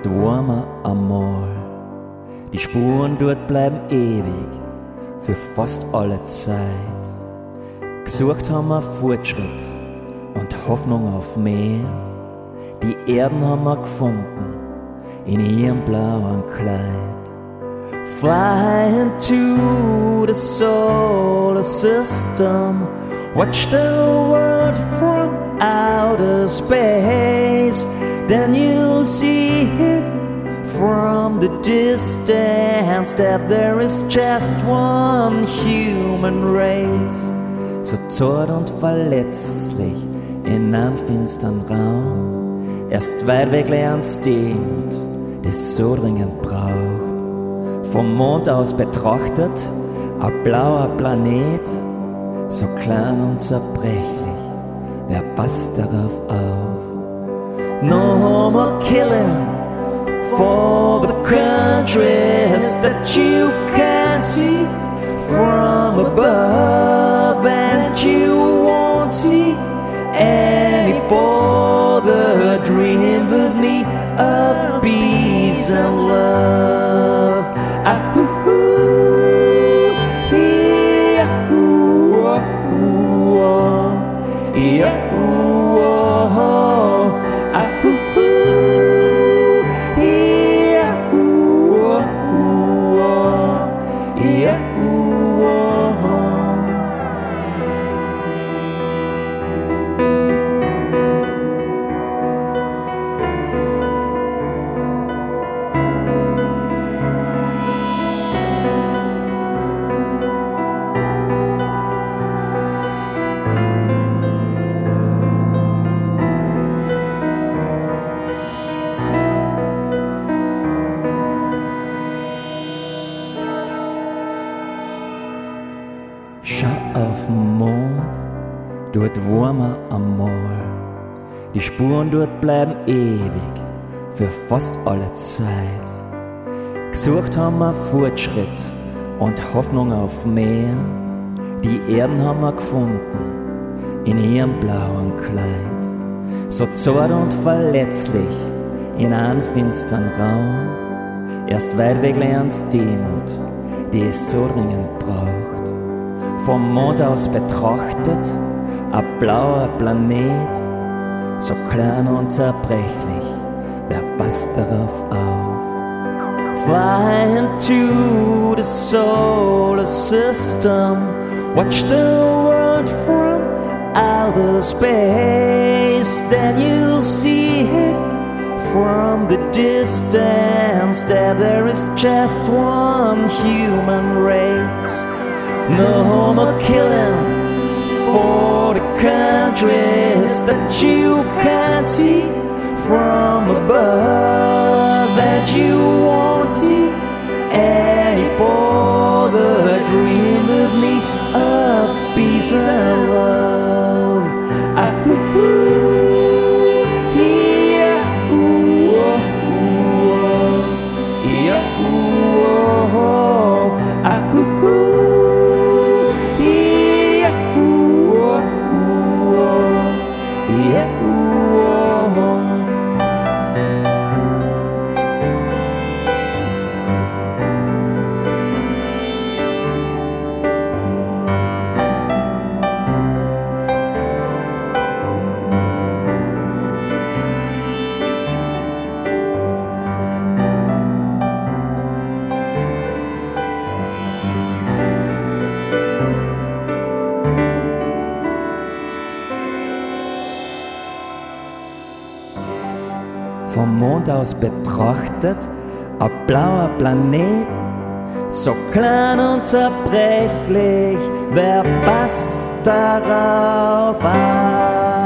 dort waren wir einmal. Die Spuren dort bleiben ewig, für fast alle Zeit. Gesucht haben wir Fortschritt und Hoffnung auf mehr. Die Erden haben wir gefunden in ihrem blauen Kleid. Fly into the solar system, watch the world from outer space. Then you'll see it from the distance that there is just one human race. So zart und verletzlich in einem finstern Raum, erst weit weg lernst Demut, das so dringend braucht. Vom Mond aus betrachtet, ein blauer Planet, so klein und zerbrechlich, wer passt darauf auf? No more killing for the countries that you can see from above, and you won't see any bother dream with me of peace and love. Ah-hoo-hoo, yeah-hoo, oh-hoo, yeah-hoo, oh-hoo, ah-hoo-hoo, yeah-hoo, oh-hoo, yeah-hoo, oh-hoo. Schau auf den Mond, dort waren wir einmal. Die Spuren dort bleiben ewig, für fast alle Zeit. Gesucht haben wir Fortschritt und Hoffnung auf mehr. Die Erden haben wir gefunden in ihrem blauen Kleid. So zart und verletzlich in einem finstern Raum, erst weit weg lernst Demut, die es so dringend braucht. Vom Mond aus betrachtet, ein blauer Planet, so klein und zerbrechlich, wer passt darauf auf? Fly into the solar system, watch the world from outer space. Then you'll see it from the distance that there is just one human race. No more killing for the countries that you can see from above, and you won't see any bother dream with me of peace and love. Ah-hoo-hoo, yeah-hoo, oh-hoo, yeah-hoo, oh-hoo, ah-hoo-hoo. Vom Mond aus betrachtet, ein blauer Planet, so klein und zerbrechlich, wer passt darauf auf?